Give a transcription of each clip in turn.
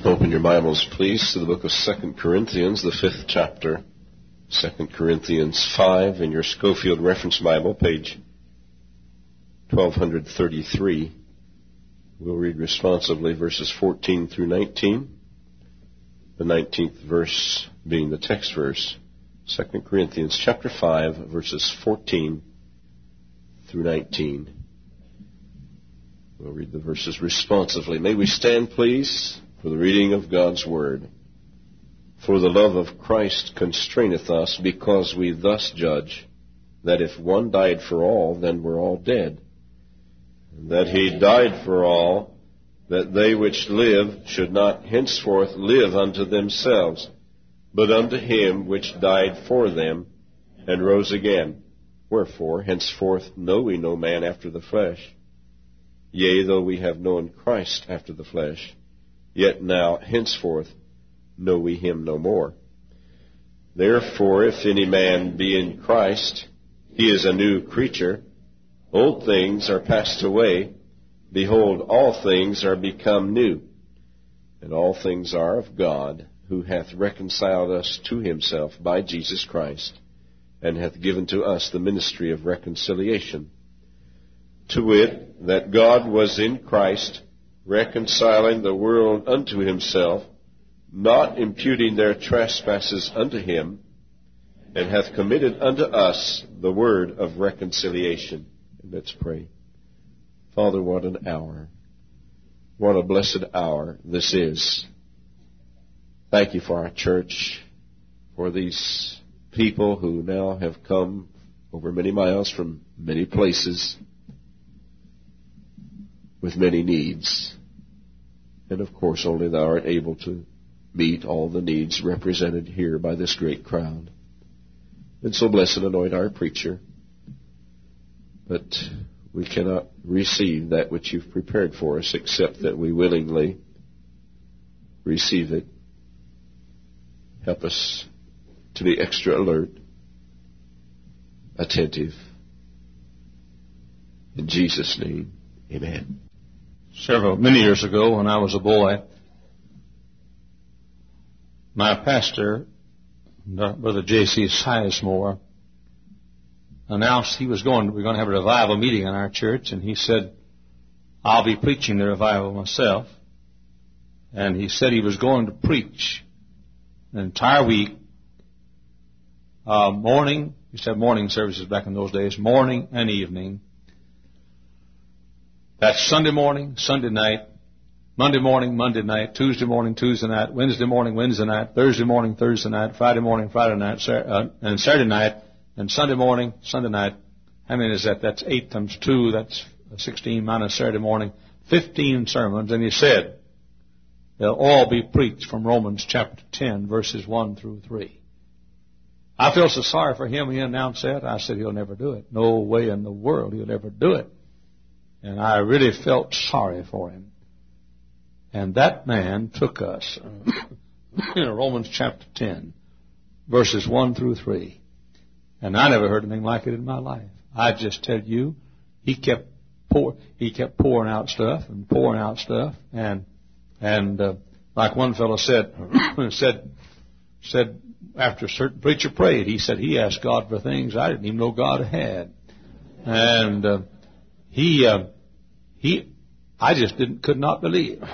Open your Bibles, please, to the book of 2 Corinthians, the 5th chapter. 2 Corinthians 5 in your Schofield Reference Bible, page 1233. We'll read responsively verses 14 through 19, the 19th verse being the text verse. 2 Corinthians chapter 5, verses 14 through 19. We'll read the verses responsively. May we stand, please, for the reading of God's Word. For the love of Christ constraineth us, because we thus judge, that if one died for all, then we're all dead. And that he died for all, that they which live should not henceforth live unto themselves, but unto him which died for them, and rose again. Wherefore, henceforth know we no man after the flesh. Yea, though we have known Christ after the flesh, yet now henceforth know we him no more. Therefore, if any man be in Christ, he is a new creature. Old things are passed away. Behold, all things are become new. And all things are of God, who hath reconciled us to himself by Jesus Christ, and hath given to us the ministry of reconciliation. To wit, that God was in Christ, reconciling the world unto himself, not imputing their trespasses unto him, and hath committed unto us the word of reconciliation. And let's pray. Father, what an hour. What a blessed hour this is. Thank you for our church, for these people who now have come over many miles from many places with many needs. And of course, only thou art able to meet all the needs represented here by this great crowd. And so bless and anoint our preacher. But we cannot receive that which you've prepared for us except that we willingly receive it. Help us to be extra alert, attentive. In Jesus' name, amen. Many years ago, when I was a boy, my pastor, Brother J.C. Sizemore, announced we're going to have a revival meeting in our church, and he said, I'll be preaching the revival myself. And he said he was going to preach an entire week, morning, he said morning services back in those days, morning and evening. That's Sunday morning, Sunday night, Monday morning, Monday night, Tuesday morning, Tuesday night, Wednesday morning, Wednesday night, Thursday morning, Thursday night, Friday morning, Friday night, and Saturday night, and Sunday morning, Sunday night. How many is that? That's 8 times 2. That's 16 minus Saturday morning. 15 sermons. And he said, they'll all be preached from Romans chapter 10, verses 1 through 3. I felt so sorry for him when he announced that. I said, he'll never do it. No way in the world he'll ever do it. And I really felt sorry for him. And that man took us in Romans chapter 10, verses 1 through 3. And I never heard anything like it in my life. I just tell you, he kept pouring out stuff and pouring out stuff. And like one fellow said after a certain preacher prayed, he said he asked God for things I didn't even know God had. And I just could not believe.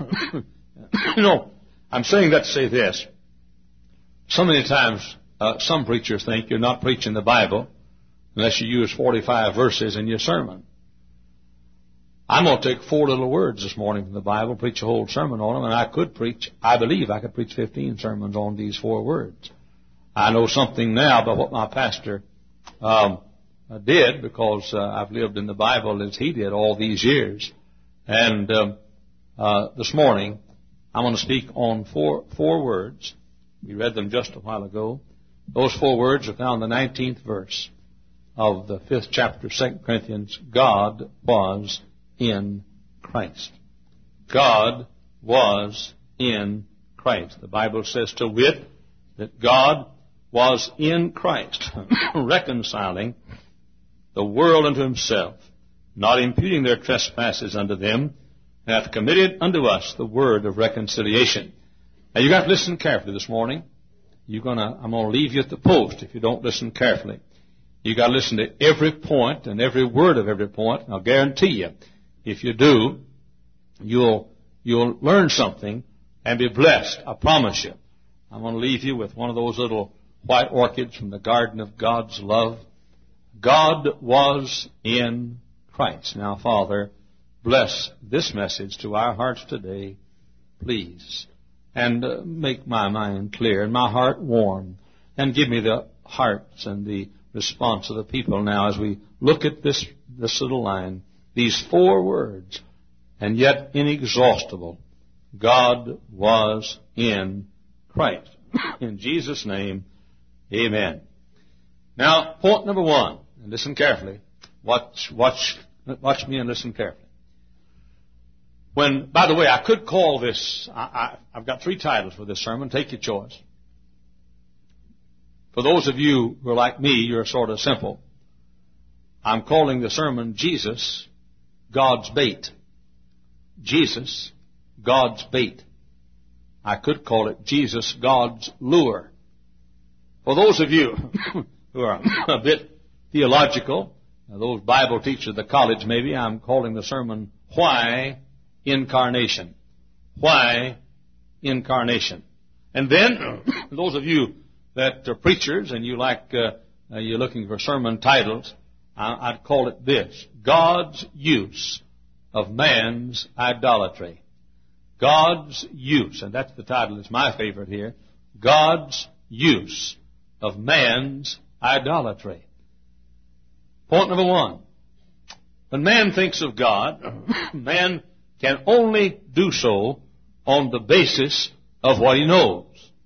I'm saying that to say this. So many times, some preachers think you're not preaching the Bible unless you use 45 verses in your sermon. I'm going to take 4 little words this morning from the Bible, preach a whole sermon on them, and I believe I could preach 15 sermons on these 4 words. I know something now about what my pastor did, because I've lived in the Bible as he did all these years. And this morning, I'm going to speak on four words. We read them just a while ago. Those 4 words are found in the 19th verse of the 5th chapter of 2 Corinthians. God was in Christ. God was in Christ. The Bible says, to wit, that God was in Christ, reconciling the world unto himself, not imputing their trespasses unto them, hath committed unto us the word of reconciliation. Now you got to listen carefully this morning. I'm going to leave you at the post if you don't listen carefully. You got to listen to every point and every word of every point. And I'll guarantee you, if you do, you'll learn something and be blessed. I promise you. I'm going to leave you with one of those little white orchids from the garden of God's love. God was in Christ. Now, Father, bless this message to our hearts today, please. And make my mind clear and my heart warm. And give me the hearts and the response of the people now as we look at this little line. These 4 words, and yet inexhaustible. God was in Christ. In Jesus' name, amen. Now, point number 1, and listen carefully. Watch me and listen carefully. By the way, I could call this, I've got 3 titles for this sermon. Take your choice. For those of you who are like me, you're sort of simple. I'm calling the sermon Jesus, God's Bait. Jesus, God's Bait. I could call it Jesus, God's Lure. For those of you who are a bit theological, those Bible teachers at the college maybe, I'm calling the sermon Why Incarnation. Why Incarnation. And then, those of you that are preachers and you're looking for sermon titles, I'd call it this: God's use of man's idolatry. God's use, and that's the title that's my favorite here, God's use of man's idolatry. Point number 1. When man thinks of God, man can only do so on the basis of what he knows.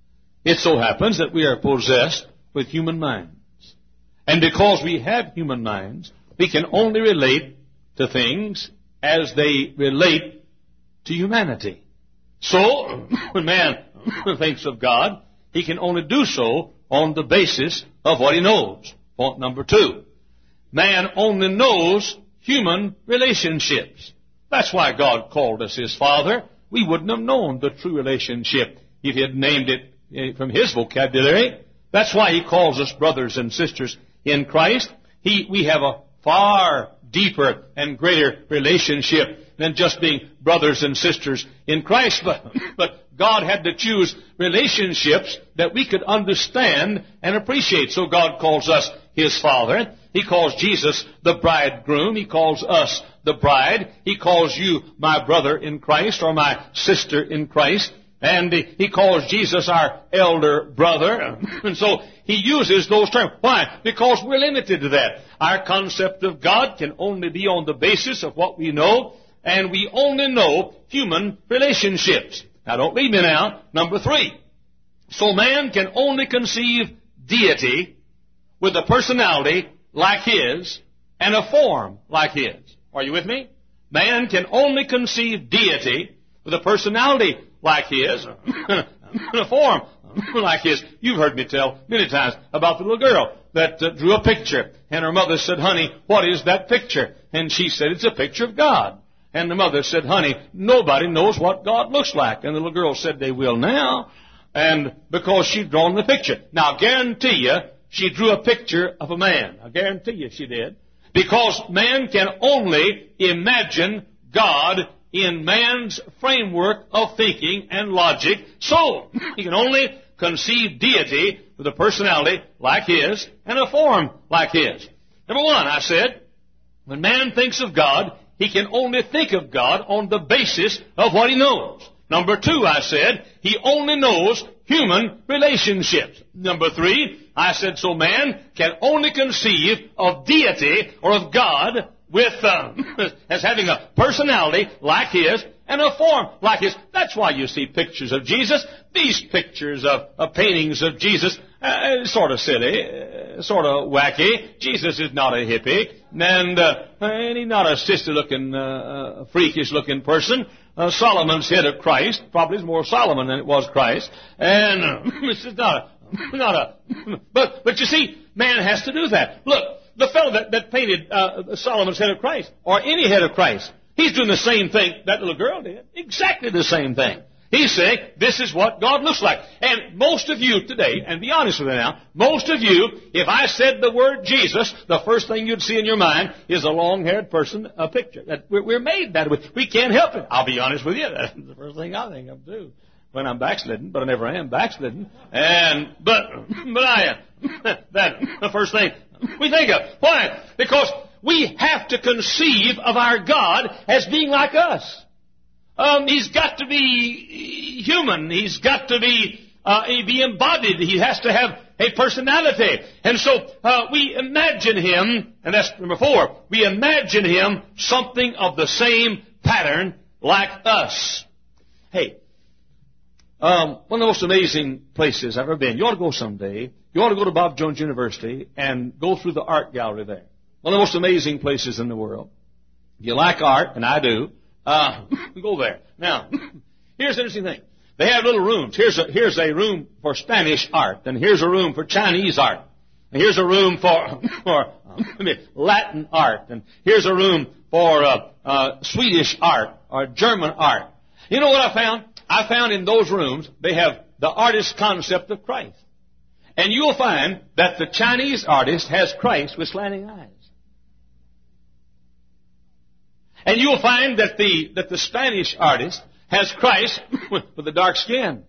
It so happens that we are possessed with human minds. And because we have human minds, we can only relate to things as they relate to humanity. So, when man thinks of God, he can only do so on the basis of what he knows. Point number 2. Man only knows human relationships. That's why God called us His Father. We wouldn't have known the true relationship if He had named it from His vocabulary. That's why He calls us brothers and sisters in Christ. We have a far deeper and greater relationship than just being brothers and sisters in Christ. But God had to choose relationships that we could understand and appreciate. So God calls us His Father. He calls Jesus the bridegroom. He calls us the bride. He calls you my brother in Christ or my sister in Christ. And He calls Jesus our elder brother. And so He uses those terms. Why? Because we're limited to that. Our concept of God can only be on the basis of what we know, and we only know human relationships. Now don't leave me now. Number 3. So man can only conceive deity with a personality like His and a form like His. Are you with me? Man can only conceive deity with a personality like His and a form like His. You've heard me tell many times about the little girl that drew a picture, and her mother said, "Honey, what is that picture?" And she said, "It's a picture of God." And the mother said, "Honey, nobody knows what God looks like." And the little girl said, "They will now." And because she'd drawn the picture. Now, I guarantee you, she drew a picture of a man. I guarantee you she did. Because man can only imagine God in man's framework of thinking and logic. So, he can only conceive deity with a personality like His and a form like His. Number 1, I said, when man thinks of God, he can only think of God on the basis of what he knows. Number 2, I said, he only knows human relationships. Number 3, I said, so man can only conceive of deity or of God with as having a personality like His and a form like His. That's why you see pictures of Jesus. These pictures of paintings of Jesus, sort of silly, sort of wacky. Jesus is not a hippie, and he's not a sister-looking, freakish-looking person. Solomon's head of Christ probably is more Solomon than it was Christ, and this is not a. But you see, man has to do that. Look. The fellow that painted Solomon's head of Christ, or any head of Christ, he's doing the same thing that little girl did. Exactly the same thing. He's saying this is what God looks like. And most of you today, and be honest with me now, most of you, if I said the word Jesus, the first thing you'd see in your mind is a long-haired person, a picture. We're made that way. We can't help it. I'll be honest with you. That's the first thing I think of too. When I'm backslidden, but I never am backslidden. But I am. That's the first thing we think of. Why? Because we have to conceive of our God as being like us. He's got to be human. He's got to be embodied. He has to have a personality. And so we imagine him, and that's number 4, we imagine him something of the same pattern like us. Hey, one of the most amazing places I've ever been, you ought to go someday, you ought to go to Bob Jones University and go through the art gallery there. One of the most amazing places in the world. If you like art, and I do, go there. Now, here's the interesting thing. They have little rooms. Here's a room for Spanish art, and here's a room for Chinese art, and here's a room for Latin art, and here's a room for Swedish art or German art. You know what I found? I found in those rooms they have the artist's concept of Christ. And you'll find that the Chinese artist has Christ with slanting eyes. And you'll find that the Spanish artist has Christ with the dark skin.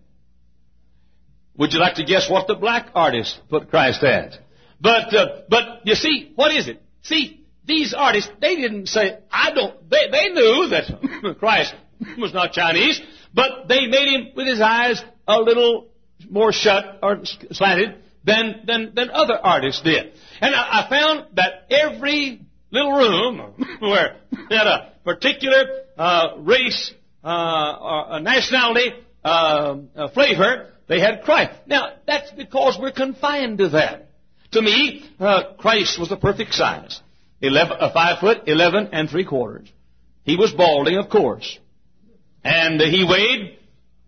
Would you like to guess what the black artist put Christ as? But you see, what is it? See, these artists, they didn't say, they knew that Christ was not Chinese, but they made him with his eyes a little more shut or slanted than other artists did. And I found that every little room where they had a particular race, or nationality, flavor, they had Christ. Now, that's because we're confined to that. To me, Christ was the perfect size. 5 foot 11 3/4. He was balding, of course. And he weighed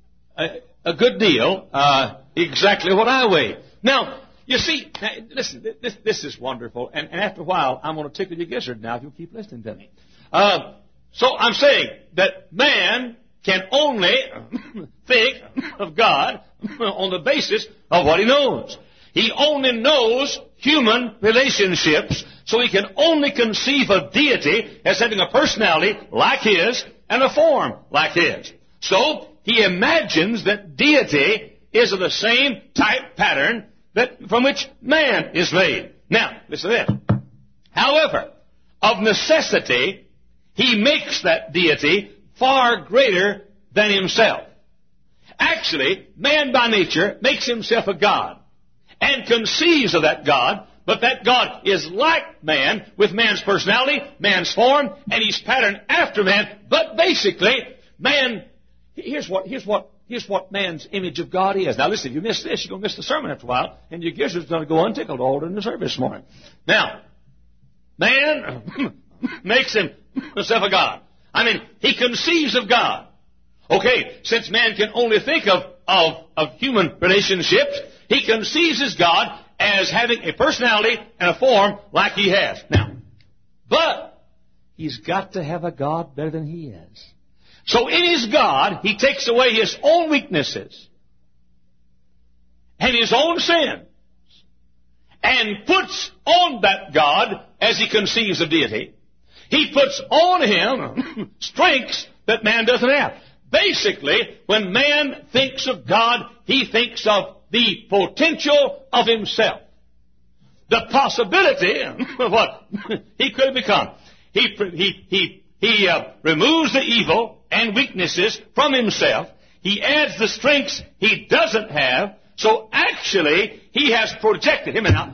a good deal, exactly what I weigh. Now, you see, listen, this is wonderful. And after a while, I'm going to tickle your gizzard now if you'll keep listening to me. So I'm saying that man can only think of God on the basis of what he knows. He only knows human relationships, so he can only conceive of deity as having a personality like his and a form like his. So he imagines that deity is of the same type pattern from which man is made. Now, listen to this. However, of necessity, he makes that deity far greater than himself. Actually, man by nature makes himself a god and conceives of that God, but that God is like man with man's personality, man's form, and he's patterned after man. But basically, man, here's what man's image of God is. Now listen, if you miss this, you're going to miss the sermon after a while, and your gizzard's going to go untickled all during the service this morning. Now, man makes himself a God. I mean, he conceives of God. Okay, since man can only think of human relationships, he conceives his God as having a personality and a form like he has. Now, but he's got to have a God better than he is. So in his God, he takes away his own weaknesses and his own sins and puts on that God, as he conceives of deity, he puts on him strengths that man doesn't have. Basically, when man thinks of God, he thinks of the potential of himself. The possibility of what he could have become. He removes the evil and weaknesses from himself. He adds the strengths he doesn't have. So actually, he has projected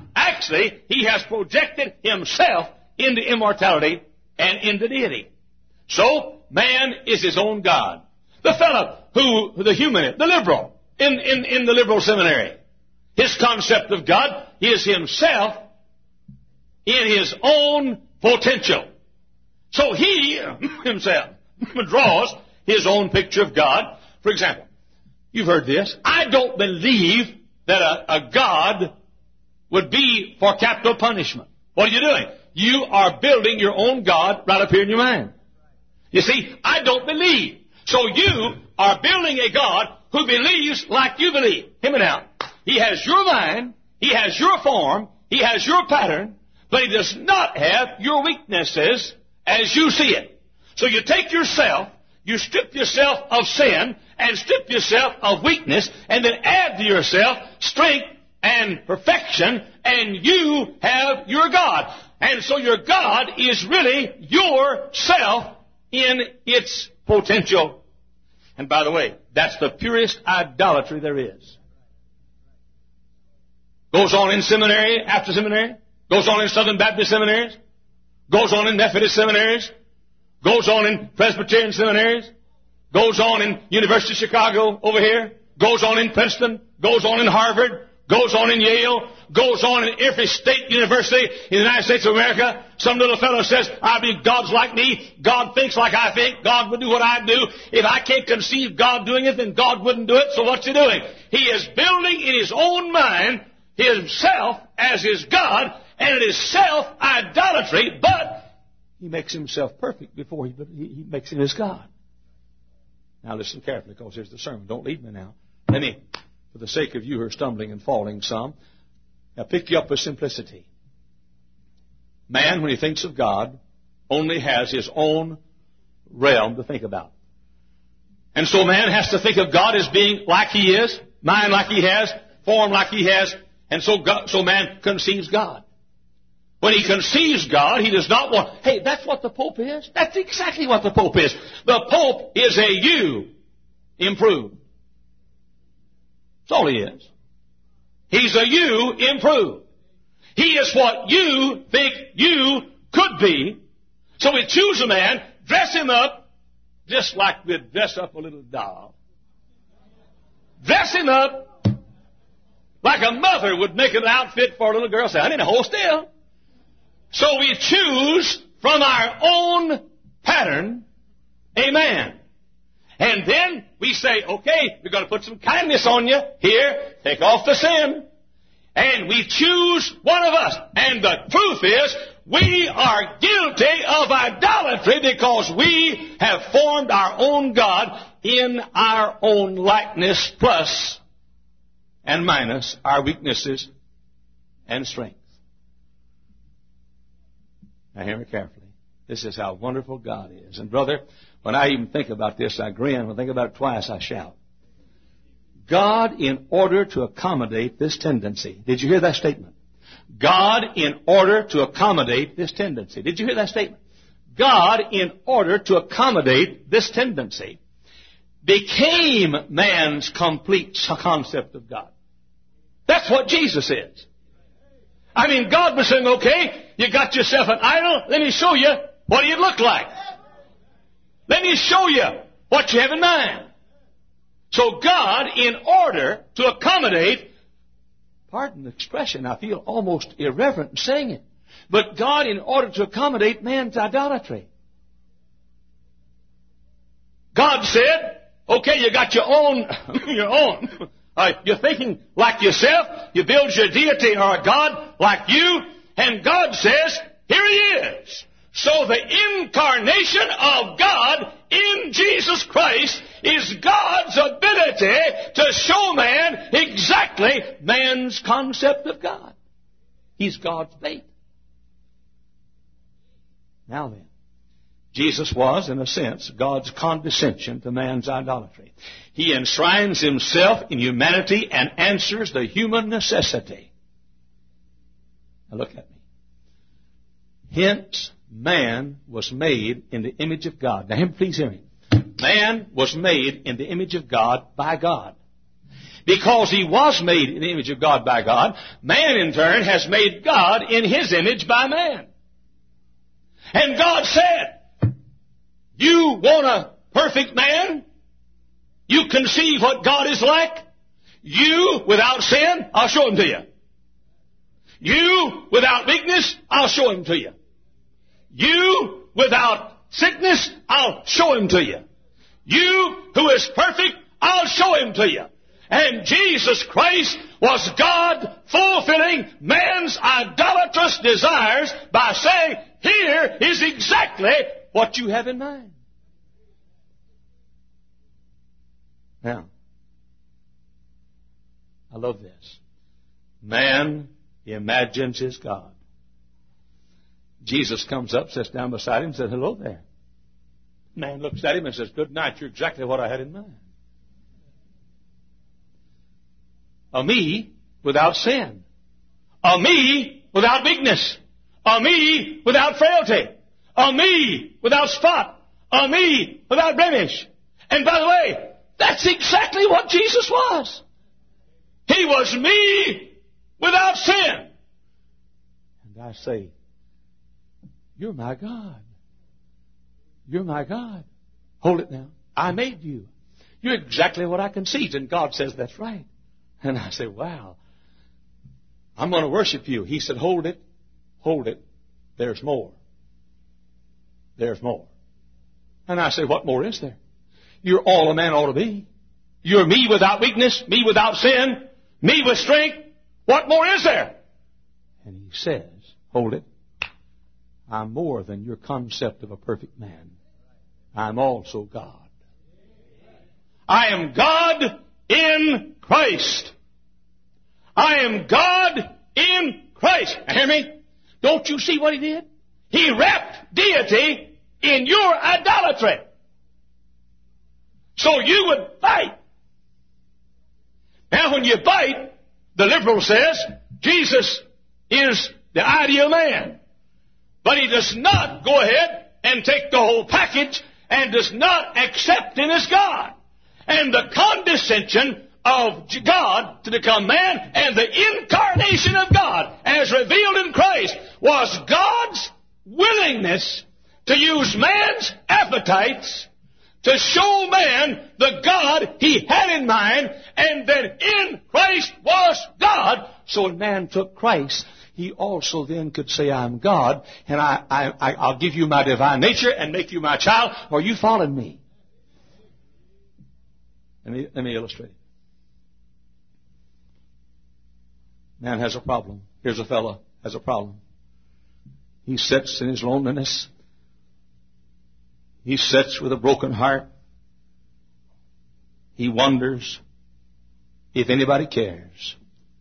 himself into immortality and into deity. So, man is his own God. The fellow the liberal, in the liberal seminary, his concept of God is himself in his own potential. So he himself draws his own picture of God. For example, you've heard this. I don't believe that a God would be for capital punishment. What are you doing? You are building your own God right up here in your mind. You see, I don't believe So you are building a God who believes like you believe. Hear me now. He has your mind, He has your form, He has your pattern, but He does not have your weaknesses as you see it. So you take yourself, you strip yourself of sin, and strip yourself of weakness, and then add to yourself strength and perfection, and you have your God. And so your God is really yourself in its potential. And by the way, that's the purest idolatry there is. Goes on in seminary after seminary, goes on in Southern Baptist seminaries, goes on in Methodist seminaries, goes on in Presbyterian seminaries, goes on in University of Chicago over here, goes on in Princeton, goes on in Harvard, goes on in Yale, goes on in every state university in the United States of America. Some little fellow says, I believe God's like me. God thinks like I think. God would do what I do. If I can't conceive God doing it, then God wouldn't do it. So what's He doing? He is building in his own mind himself as his God, and it is self-idolatry, but he makes himself perfect before he makes him his God. Now listen carefully, because here's the sermon. Don't leave me now. Let me, for the sake of you who are stumbling and falling some, now pick you up with simplicity. Man, when he thinks of God, only has his own realm to think about. And so man has to think of God as being like he is, mind like he has, form like he has, and so man conceives God. When he conceives God, he does not want, hey, that's what the Pope is. That's exactly what the Pope is. The Pope is a you improved. That's all he is. He's a you improved. He is what you think you could be. So we choose a man, dress him up, just like we'd dress up a little doll. Dress him up like a mother would make an outfit for a little girl. Say, I need a hold still. So we choose from our own pattern a man. And then we say, okay, we're going to put some kindness on you. Here, take off the sin. And we choose one of us. And the truth is, we are guilty of idolatry because we have formed our own God in our own likeness, plus and minus our weaknesses and strengths. Now hear me carefully. This is how wonderful God is. And brother, when I even think about this, I grin. When I think about it twice, I shout. God, in order to accommodate this tendency. Did you hear that statement? God, in order to accommodate this tendency. Did you hear that statement? God, in order to accommodate this tendency, became man's complete concept of God. That's what Jesus is. I mean, God was saying, okay, you got yourself an idol. Let me show you what he'd look like. Let me show you what you have in mind. So God, in order to accommodate, pardon the expression, I feel almost irreverent in saying it, but God, in order to accommodate man's idolatry, God said, okay, you got your own, you're thinking like yourself, you build your deity or a God like you, and God says, here he is. So the incarnation of God in Jesus Christ is God's ability to show man exactly man's concept of God. He's God's bait. Now then, Jesus was, in a sense, God's condescension to man's idolatry. He enshrines himself in humanity and answers the human necessity. Now look at me. Hence, man was made in the image of God. Now, please hear me. Man was made in the image of God by God. Because he was made in the image of God by God, man in turn has made God in his image by man. And God said, you want a perfect man? You conceive what God is like? You without sin, I'll show him to you. You without weakness, I'll show him to you. You without sickness, I'll show him to you. You who is perfect, I'll show him to you. And Jesus Christ was God fulfilling man's idolatrous desires by saying, here is exactly what you have in mind. Now, I love this. Man imagines his God. Jesus comes up, sits down beside him, and says, hello there. Man looks at him and says, good night, you're exactly what I had in mind. A me without sin. A me without weakness. A me without frailty. A me without spot. A me without blemish. And by the way, that's exactly what Jesus was. He was me without sin. And I say, you're my God. You're my God. Hold it now. I made you. You're exactly what I conceived. And God says, that's right. And I say, wow. I'm going to worship you. He said, hold it. Hold it. There's more. There's more. And I say, what more is there? You're all a man ought to be. You're me without weakness, me without sin, me with strength. What more is there? And he says, hold it. I'm more than your concept of a perfect man. I'm also God. I am God in Christ. I am God in Christ. Hear me? Don't you see what he did? He wrapped deity in your idolatry. So you would fight. Now when you fight, the liberal says Jesus is the ideal man. But he does not go ahead and take the whole package and does not accept him as God. And the condescension of God to become man and the incarnation of God as revealed in Christ was God's willingness to use man's appetites to show man the God he had in mind, and that in Christ was God. So when man took Christ, he also then could say, I'm God, and I'll give you my divine nature and make you my child, or you fallen me. Let me illustrate it. Man has a problem. Here's a fellow has a problem. He sits in his loneliness. He sits with a broken heart. He wonders if anybody cares.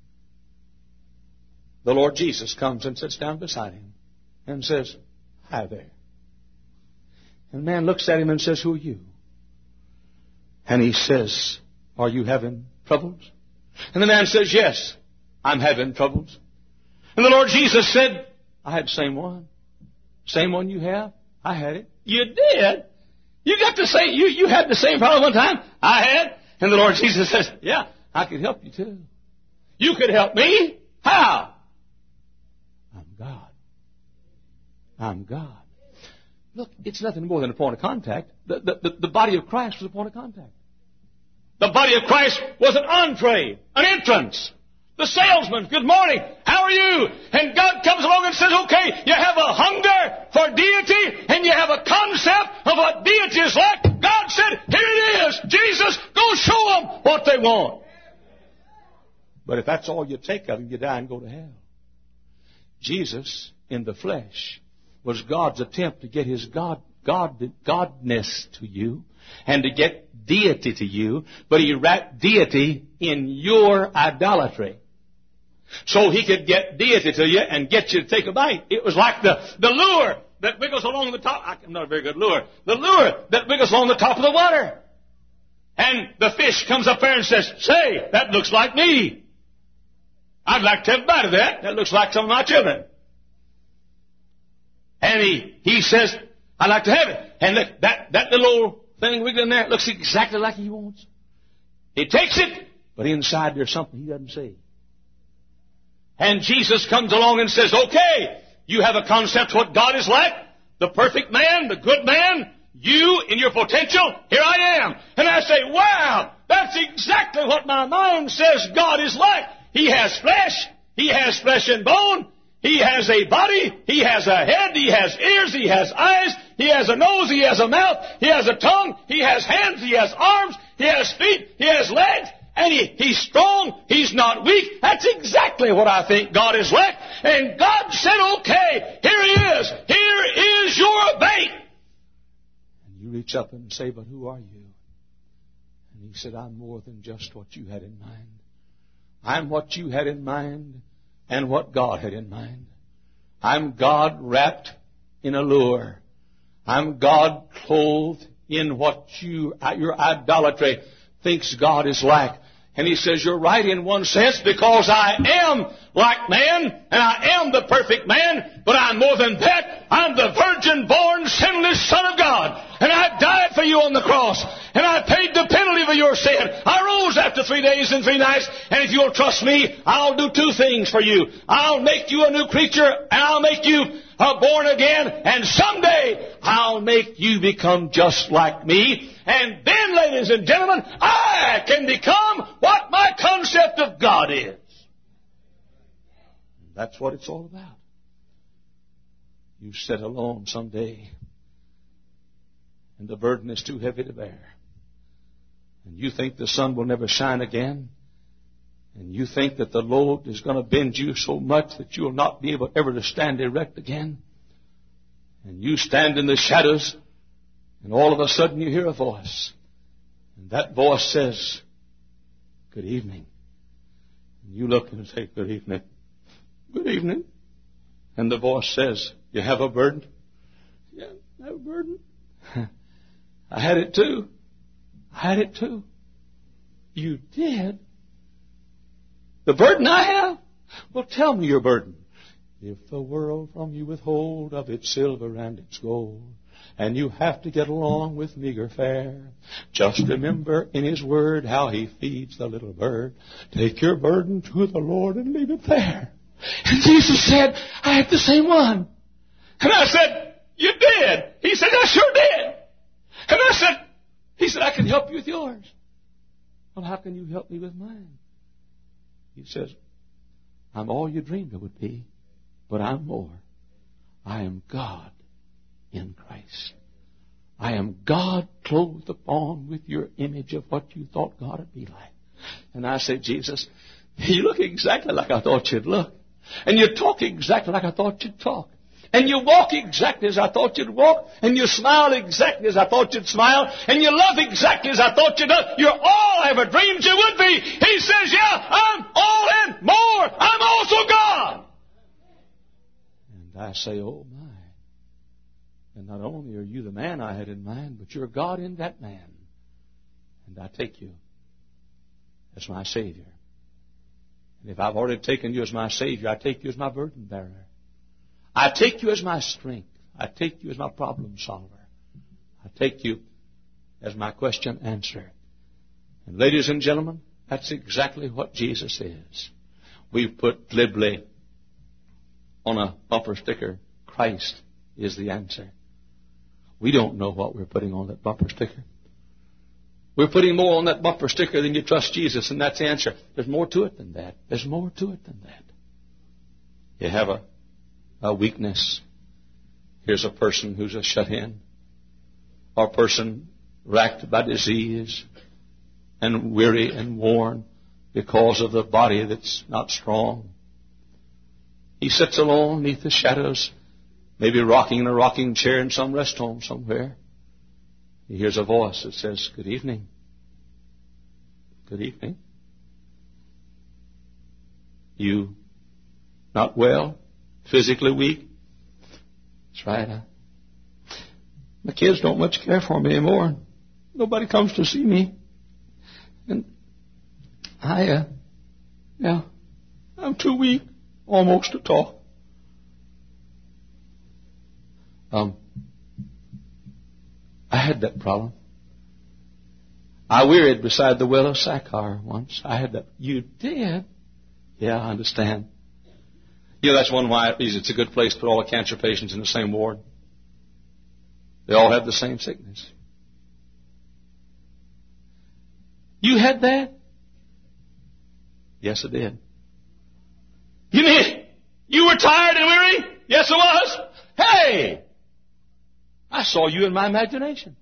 The Lord Jesus comes and sits down beside him and says, hi there. And man looks at him and says, who are you? And he says, are you having troubles? And the man says, yes, I'm having troubles. And the Lord Jesus said, I had the same one. Same one you have? I had it. You did? You got to say, you had the same problem one time? I had. And the Lord Jesus says, yeah, I could help you too. You could help me? How? I'm God. I'm God. Look, it's nothing more than a point of contact. The body of Christ was a point of contact. The body of Christ was an entree, an entrance. The salesman, good morning, how are you? And God comes along and says, okay, you have a hunger for deity and you have a concept of what deity is like. God said, here it is. Jesus, go show them what they want. But if that's all you take of him, you die and go to hell. Jesus, in the flesh, was God's attempt to get his godness to you and to get deity to you, but he wrapped deity in your idolatry. So he could get deity to you and get you to take a bite. It was like the lure that wiggles along the top. I'm not a very good lure. The lure that wiggles along the top of the water. And the fish comes up there and says, say, that looks like me. I'd like to have a bite of that. That looks like some of my children. And he says, I'd like to have it. And look, that little old thing wiggling there looks exactly like he wants. He takes it, but inside there's something he doesn't see. And Jesus comes along and says, okay, you have a concept of what God is like, the perfect man, the good man, you in your potential, here I am. And I say, wow, that's exactly what my mind says God is like. He has flesh and bone, he has a body, he has a head, he has ears, he has eyes, he has a nose, he has a mouth, he has a tongue, he has hands, he has arms, he has feet, he has legs. And he's strong. He's not weak. That's exactly what I think God is like. And God said, okay, here he is. Here is your bait. And you reach up and say, but who are you? And And He said, I'm more than just what you had in mind. I'm what you had in mind and what God had in mind. I'm God wrapped in a lure. I'm God clothed in what your idolatry thinks God is like. And He says, you're right in one sense, because I am like man, and I am the perfect man, but I'm more than that. I'm the virgin-born, sinless Son of God. And I died for you on the cross. And I paid the penalty for your sin. I rose after 3 days and 3 nights. And if you'll trust me, I'll do 2 things for you. I'll make you a new creature, and I'll make you born again. And someday, I'll make you become just like me. And then, ladies and gentlemen, I can become what my concept of God is. That's what it's all about. You sit alone someday, and the burden is too heavy to bear. And you think the sun will never shine again. And you think that the load is going to bend you so much that you will not be able ever to stand erect again. And you stand in the shadows, and all of a sudden you hear a voice. And that voice says, good evening. And you look and say, good evening. Good evening. And the voice says, you have a burden? Yeah, I have a burden. I had it too. I had it too. You did? The burden I have? Well, tell me your burden. If the world from you withhold of its silver and its gold, and you have to get along with meager fare, just remember in His Word how He feeds the little bird. Take your burden to the Lord and leave it there. And Jesus said, I had the same one. And I said, you did? He said, I sure did. And I said, He said, I can help you with yours. Well, how can you help me with mine? He says, I'm all you dreamed it would be, but I'm more. I am God in Christ. I am God clothed upon with your image of what you thought God would be like. And I said, Jesus, you look exactly like I thought you'd look. And you talk exactly like I thought you'd talk. And you walk exactly as I thought you'd walk. And you smile exactly as I thought you'd smile. And you love exactly as I thought you'd love. You're all I ever dreamed you would be. He says, yeah, I'm all and more. I'm also God. And I say, oh my. And not only are you the man I had in mind, but you're God in that man. And I take you as my Savior. And if I've already taken you as my Savior, I take you as my burden bearer. I take you as my strength. I take you as my problem solver. I take you as my question answer. And ladies and gentlemen, that's exactly what Jesus is. We've put glibly on a bumper sticker, Christ is the answer. We don't know what we're putting on that bumper sticker. We're putting more on that bumper sticker than you trust Jesus, and that's the answer. There's more to it than that. There's more to it than that. You have a weakness. Here's a person who's a shut-in, or a person racked by disease and weary and worn because of the body that's not strong. He sits alone beneath the shadows, maybe rocking in a rocking chair in some rest home somewhere. He hears a voice that says, good evening. Good evening. You not well? Physically weak? That's right. My kids don't much care for me anymore. Nobody comes to see me. And I'm too weak almost to talk. I had that problem. I wearied beside the well of Sychar once. I had that. You did? Yeah, I understand. That's one why it's a good place to put all the cancer patients in the same ward. They all have the same sickness. You had that? Yes, I did. You mean you were tired and weary? Yes, I was. Hey! I saw you in my imagination.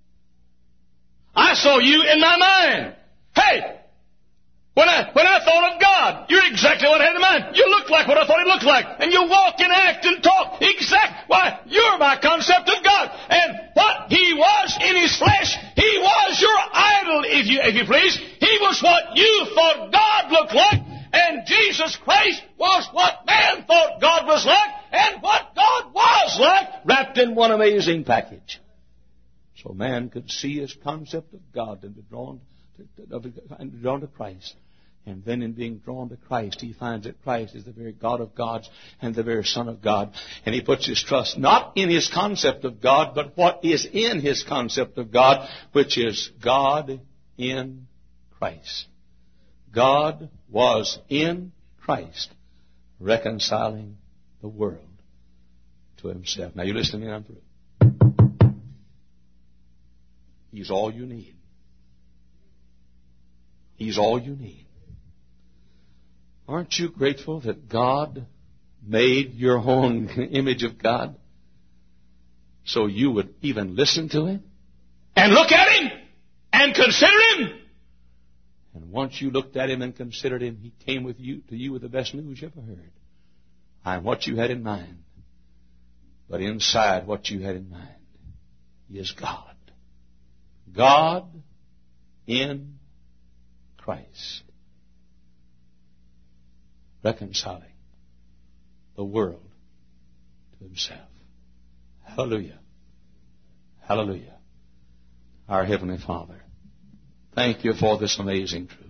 I saw you in my mind. Hey! When I thought of God, you're exactly what I had in mind. You look like what I thought He looked like. And you walk and act and talk exact. Why, you're my concept of God. And what He was in His flesh, He He was your idol, if you please. He was what you thought God looked like, and Jesus Christ was what man thought God was like, and what God was like, wrapped in one amazing package. So man could see his concept of God and be drawn to Christ. And then in being drawn to Christ, he finds that Christ is the very God of gods and the very Son of God. And he puts his trust not in his concept of God, but what is in his concept of God, which is God in Christ. God was in Christ, reconciling the world to himself. Now you listen to me, I'm through. He's all you need. He's all you need. Aren't you grateful that God made your own image of God so you would even listen to Him and look at Him and consider Him? And once you looked at Him and considered Him, He came to you with the best news you ever heard. I'm what you had in mind. But inside what you had in mind is God. God in Christ. Reconciling the world to Himself. Hallelujah. Hallelujah. Our Heavenly Father, thank You for this amazing truth.